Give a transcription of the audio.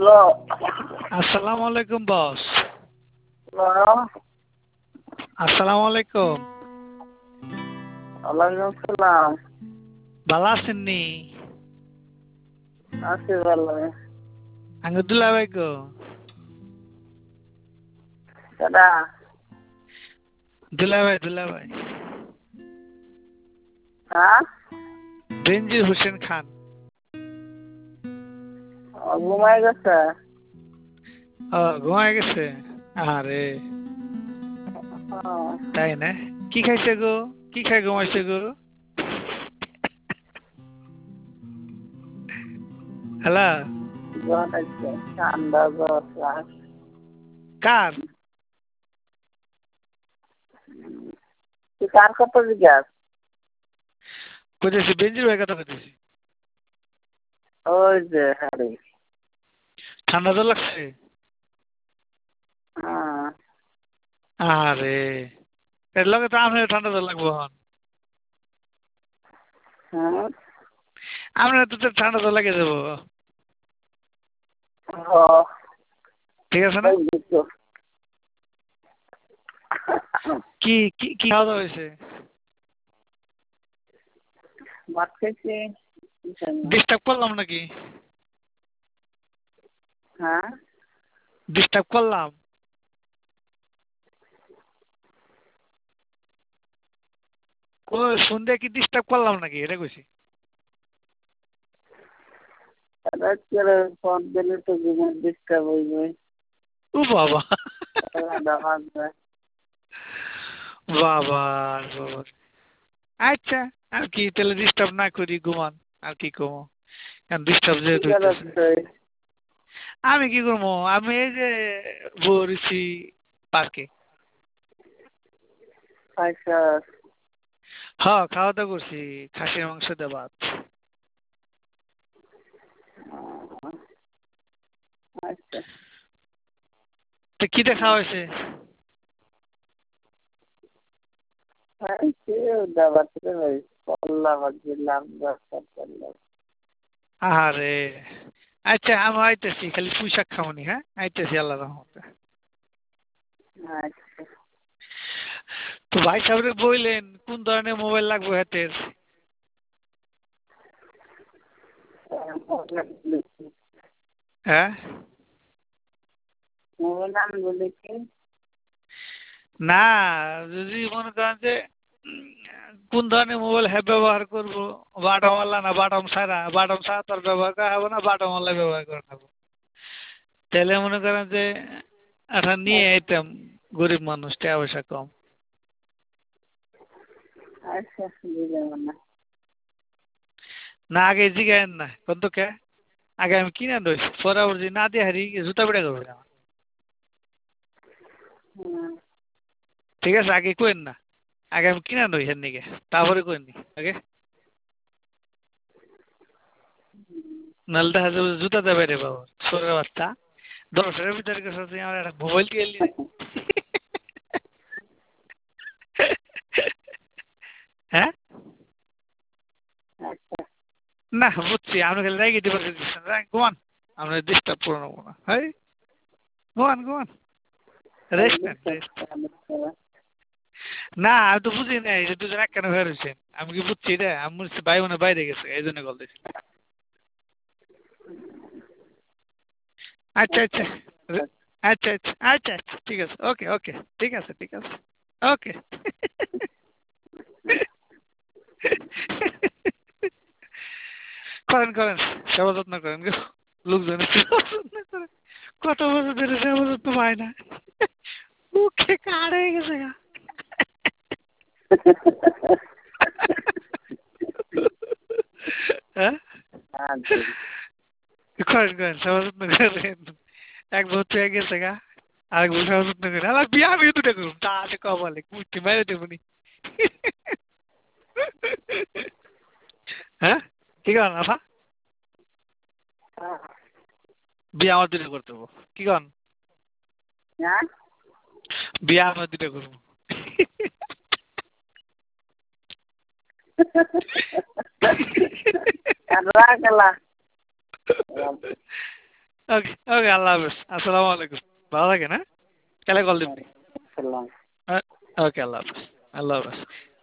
Hello. আসসালামু আলাইকুম বস। Hello. আসসালামু আলাইকুম। ওয়ালাইকুম সালাম। ভালো আছেন নি? আছি ভালো। আঙ্গ দুলা ভাই গো। কেডা? দুলা ভাই। হ্যাঁ? বেনজির হোসেন খান। ঘুমাই গেছে? ঘুমায় গেছে? আরে তাই না? কি খাইছে গো? কি খাই ঘুমাইছে গো? হ্যালো। জ্বর আছে, ঠান্ডা জ্বর রাত। কার? তুই কার কথা জিজ্ঞাস? কইতেছি বেনজির ভাই কথা কইতেছি। ওই যে হারি। ঠান্ডা তো লাগছে? হ্যাঁ। আরে এর লগে তো আপনার ঠান্ডা তো লাগবো হন। হ্যাঁ? আপনার তো ঠান্ডা তো লাগে যাবো। ঠিক আছে না? কি কি কি খাওয়া দাওয়া হয়েছে? ভাত খাইছি। ডিস্টার্ব করলাম নাকি? হ্যাঁ? ডিস্টার্ব করলাম? ও সন্ধ্যা কি ডিস্টার্ব করলাম নাকি এটা কইছি। রাত্রে ফোন দিলে তো ঘুমের ডিস্টার্ব হইবে। ও বাবা বাবা। বাবা বাবা। আচ্ছা আর কি তাহলে ডিস্টার্ব না করি ঘুমান আর কি কমো কারণ ডিস্টার্ব কি যেহেতু হইতেছে। করছে? আমি কি করবো আমি এই যে বসছি পার্কে। আচ্ছা। হ্যাঁ খাওয়া দাওয়া করছি খাসির মাংস দিয়ে ভাত। আচ্ছা। তো কি দিয়ে খাওয়া হয়েছে? আরে আচ্ছা আমি আইতেছি খালি পুঁই শাক খামনি হ্যাঁ আইতেছি আল্লাহ রহমতে। তো ভাই সাহেবরে বললেন কোন ধরনের মোবাইল লাগবে হাতের? হ্যাঁ না যদি মনে করেন যে কোন ধরনের মোবাইল হ্যাঁ ব্যবহার করবো বাটমওয়ালা না বাটম ছাড়া তো আর ব্যবহার করা হবে না বাটমওয়ালা ব্যবহার করা হবে। তাহলে মনে করেন যে একটা নিয়ে আইতাম গরিব মানুষ টাকা পয়সা কম। না আগে জিগায়েন না কোন তো কে আগে আমি কিনে আনছি পরে আবার যদি না দিয়ে হারি জুতা পেটা করবে না। ঠিক আছে আগে কইন না আগে আমি কিনে আনছি হেন নিকে তারপরে কইনি আগে নাহলে দেখা যাবে জুতা দেবে রে বাবা সোরের বাচ্চা 10 ভিতরে গেছে তুই আমার একটা মোবাইল দিয়ে এলি হ্যাঁ না বুঝছি আপনি খালি রেগে দিতে পারছেন ঘুমান আমরা ডিস্টার্ব করে নেবো না হ্যাঁ ঘুমান রেস্ট নেন রেস্ট। না আমি তো বুঝি নাই যে দুজন এক কেন হয়ে রয়েছেন আমি কি বুঝছি রে আমি বুঝছি ভাই বোনে বাইরে গেছে এই জন্য কল দিয়েছি। আচ্ছা আচ্ছা আচ্ছা আচ্ছা আচ্ছা আচ্ছা ঠিক আছে ওকে ওকে ঠিক আছে ওকে করেন সেবা যত্ন করেন গো লোকজনের সেবা যত্ন করেন কত বছর ধরে সেবা যত্ন পায় না মুখে কার হয়ে গেছে গা হ্যাঁ করেন সেবা যত্ন করেন এক বছর হয়ে গেছে গা আরেক বছর সেবা যত্ন করেন আমার বিয়ে আমি দুটো করুন তা আছে কপালে কুর্তি মেরে দেবনি হ্যাঁ কি করেন আফা বিয়ে আমার দুটো করতে হবো কি করেন বিয়ে আমার দুটো করবো ওকে ওকে আল্লাহ হাফেজ আসসালামু আলাইকুম ভালো থাকেন হ্যাঁ কালে কল দিবনি সালাম। ওকে আল্লাহ হাফেজ আল্লাহ হাফেজ